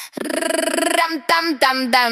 Рам-там-там-там.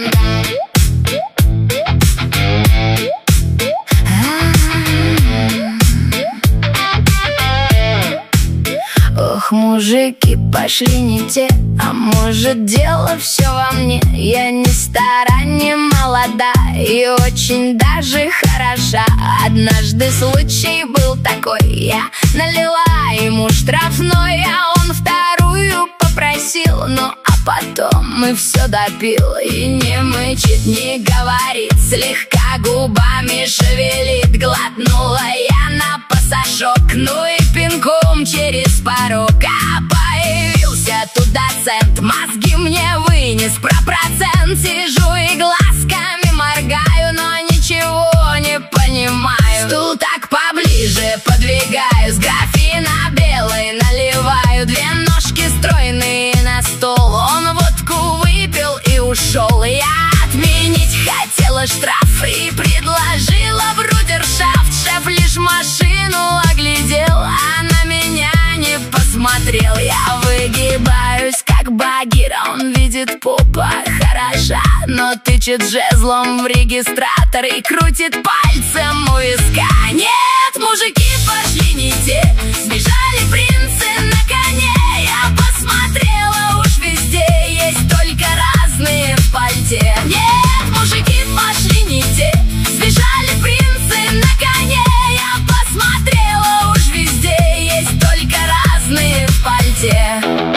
Ох, мужики пошли не те, а может дело все во мне. Я не стара, не молода и очень даже хороша. Однажды случай был такой, я налила ему штрафной, а он вторую попросил. Ну а потом мы все допил, и не мычит, не говорит, слегка губами шевелит. Глотнула я на пасашок, ну и пинком через порог. А появился тут доцент, мозги мне вынес про процент. Сижу и глазками моргаю, но ничего не понимаю. Стул так поближе подвигаю, с графина белой наливаю. Две ножки стройные на стол, он водку выпил и ушел. Я отменить хотела штраф и предложила брудершафт. Шеф лишь машину оглядел, а на меня не посмотрел. Я выгибаюсь как Багира, он видит попа хороша, но тычет жезлом в регистратор и крутит пальцем у виска. Нет, мужики пошли не те, сбежали принцы на коне. Я посмотрела, уж везде есть только разные в пальте. Нет, мужики пошли не те, сбежали принцы на коне. Я посмотрела, уж везде есть только разные в пальте.